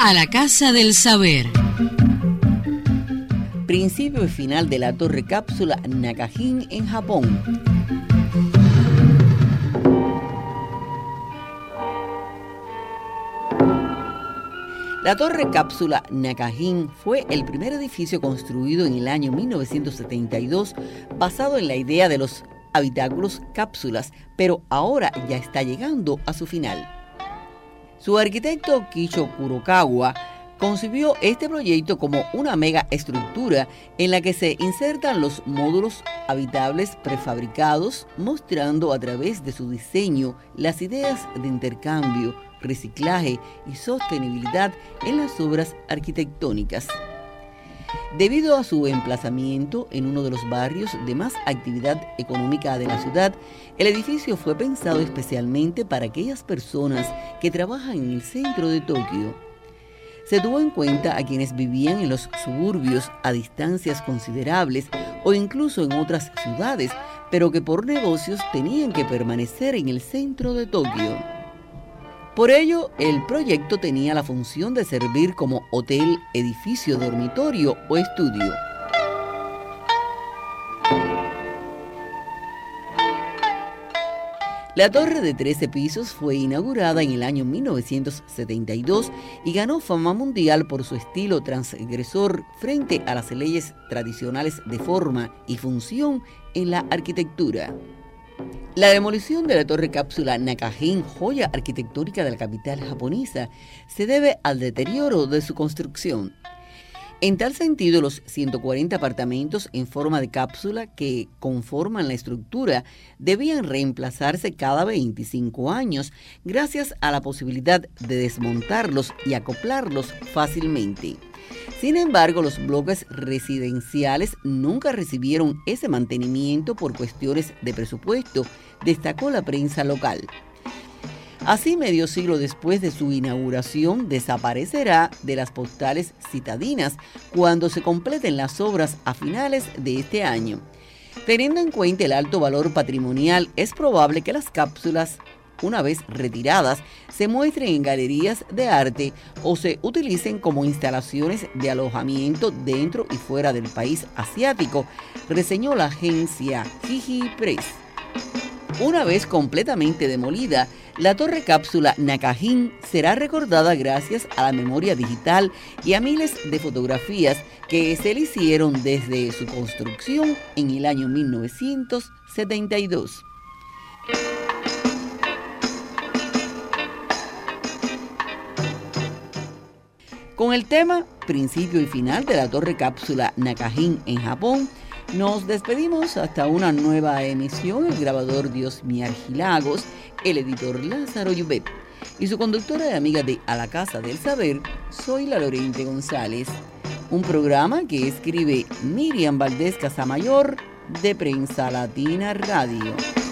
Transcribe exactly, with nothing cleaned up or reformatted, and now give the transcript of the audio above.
A la Casa del Saber. Principio y final de la torre cápsula Nakajin en Japón. La torre cápsula Nakajin fue el primer edificio construido en el año mil novecientos setenta y dos basado en la idea de los habitáculos cápsulas, pero ahora ya está llegando a su final. Su arquitecto Kicho Kurokawa concibió este proyecto como una mega estructura en la que se insertan los módulos habitables prefabricados, mostrando a través de su diseño las ideas de intercambio, reciclaje y sostenibilidad en las obras arquitectónicas. Debido a su emplazamiento en uno de los barrios de más actividad económica de la ciudad, el edificio fue pensado especialmente para aquellas personas que trabajan en el centro de Tokio. Se tuvo en cuenta a quienes vivían en los suburbios a distancias considerables o incluso en otras ciudades, pero que por negocios tenían que permanecer en el centro de Tokio. Por ello, el proyecto tenía la función de servir como hotel, edificio, dormitorio o estudio. La torre de trece pisos fue inaugurada en el año mil novecientos setenta y dos y ganó fama mundial por su estilo transgresor frente a las leyes tradicionales de forma y función en la arquitectura. La demolición de la torre cápsula Nakajin, joya arquitectónica de la capital japonesa, se debe al deterioro de su construcción. En tal sentido, los ciento cuarenta apartamentos en forma de cápsula que conforman la estructura debían reemplazarse cada veinticinco años gracias a la posibilidad de desmontarlos y acoplarlos fácilmente. Sin embargo, los bloques residenciales nunca recibieron ese mantenimiento por cuestiones de presupuesto, destacó la prensa local. Así, medio siglo después de su inauguración, desaparecerá de las postales citadinas cuando se completen las obras a finales de este año. Teniendo en cuenta el alto valor patrimonial, es probable que las cápsulas, una vez retiradas, se muestren en galerías de arte o se utilicen como instalaciones de alojamiento dentro y fuera del país asiático, reseñó la agencia Jiji Press. Una vez completamente demolida, la torre cápsula Nakajin será recordada gracias a la memoria digital y a miles de fotografías que se le hicieron desde su construcción en el año mil novecientos setenta y dos. Con el tema principio y final de la torre cápsula Nakajin en Japón, nos despedimos hasta una nueva emisión. El grabador Diosmi Argilagos, el editor Lázaro Yubet y su conductora y amiga de A la Casa del Saber, soy la Lorente González. Un programa que escribe Miriam Valdés Casamayor de Prensa Latina Radio.